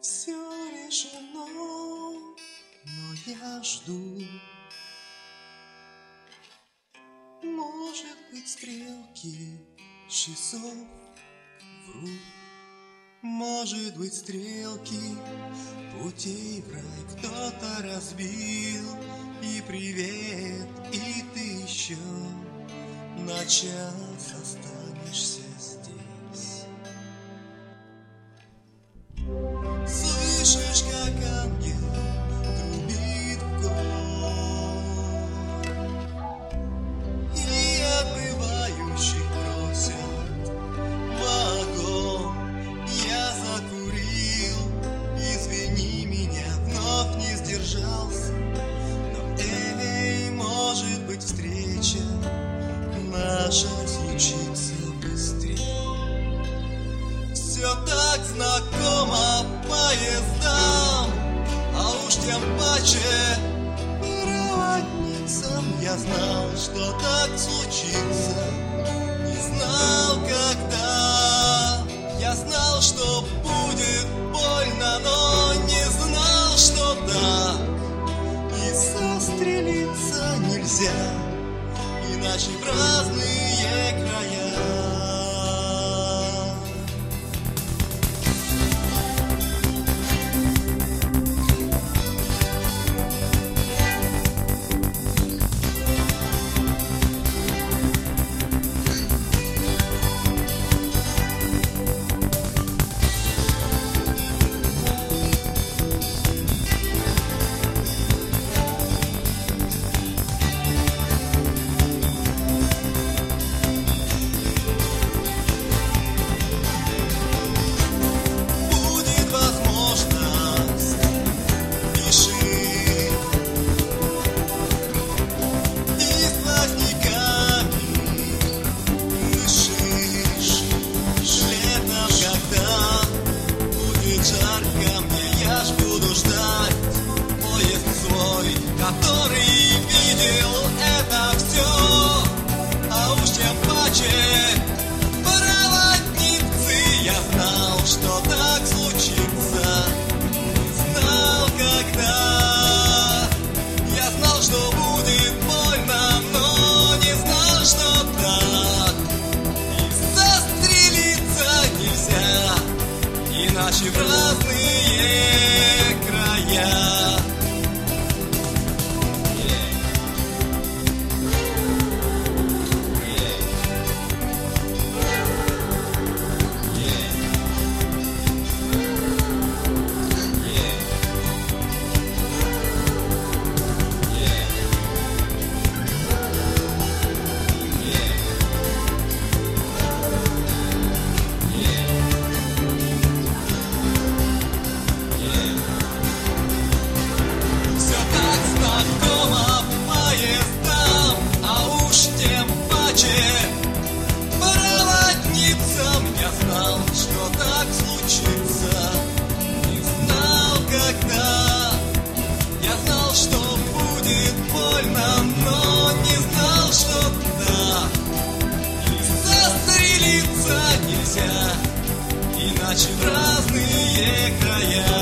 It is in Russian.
Все решено, но я жду. Может быть, стрелки часов врут. Может быть, стрелки путей в рай кто-то разбил. И привет, и ты еще на час останешься здесь. Слышишь, как ангел трубит в год, и отбывающих просят вагон. Я закурил, извини меня, вновь не сдержался. Но эй, может быть, встреча наша случится быстрее. Все так знакомо поездам, а уж тем паче проводницам. Я знал, что так случится, не знал, когда. Я знал, что будет больно, но не знал, что так. И застрелиться нельзя, иначе в разные края. Который видел это все, а уж тем паче проводницы. Я знал, что так случится, не знал, когда. Я знал, что будет больно, но не знал, что так. И застрелиться нельзя, иначе в разные края. Проводницам я знал, что так случится, не знал, когда. Я знал, что будет больно, но не знал, что да. И застрелиться нельзя, иначе в разные края.